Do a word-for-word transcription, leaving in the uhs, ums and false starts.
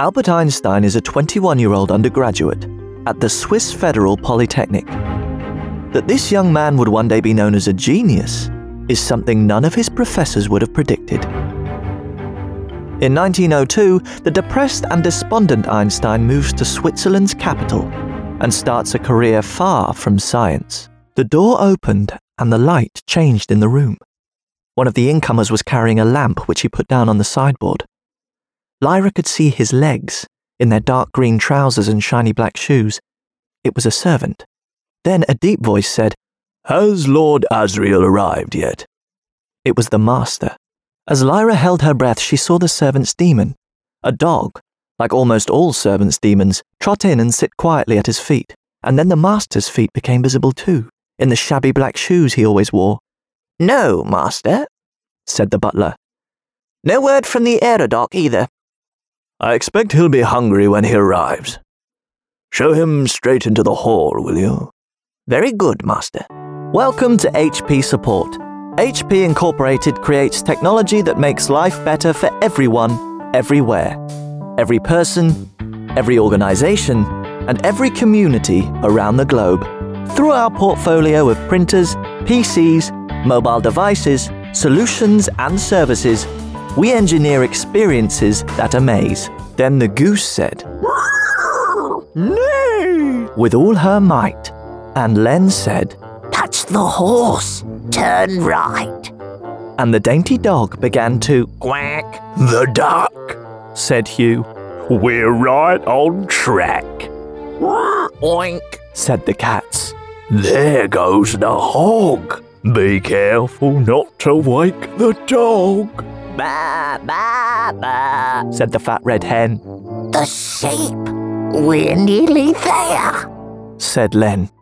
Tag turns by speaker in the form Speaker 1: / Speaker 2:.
Speaker 1: Albert Einstein is a twenty-one-year-old undergraduate at the Swiss Federal Polytechnic. That this young man would one day be known as a genius is something none of his professors would have predicted. In nineteen oh two, the depressed and despondent Einstein moves to Switzerland's capital and starts a career far from science. The door opened and the light changed in the room. One of the incomers was carrying a lamp which he put down on the sideboard. Lyra could see his legs in their dark green trousers and shiny black shoes. It was a servant. Then a deep voice said, "Has Lord Asriel arrived yet?" It was the master. As Lyra held her breath, she saw the servant's demon. A dog, like almost all servants' demons, trot in and sit quietly at his feet, and then the master's feet became visible too, in the shabby black shoes he always wore. "No, master," said the butler. "No word from the Aerodoc either." "I expect he'll be hungry when he arrives. Show him straight into the hall, will you?" "Very good, master." Welcome to H P Support. H P Incorporated creates technology that makes life better for everyone, everywhere. Every person, every organization, and every community around the globe. Through our portfolio of printers, P Cs, mobile devices, solutions, and services, we engineer experiences that amaze. Then the goose said, "Nay!" with all her might, and Len said, "That's the horse. Turn right." And the dainty dog began to quack. "The duck," said Hugh. "We're right on track." "Oink," said the cats. "There goes the hog. Be careful not to wake the dog." "Ba, ba, ba," said the fat red hen. "The sheep. We're nearly there," said Len.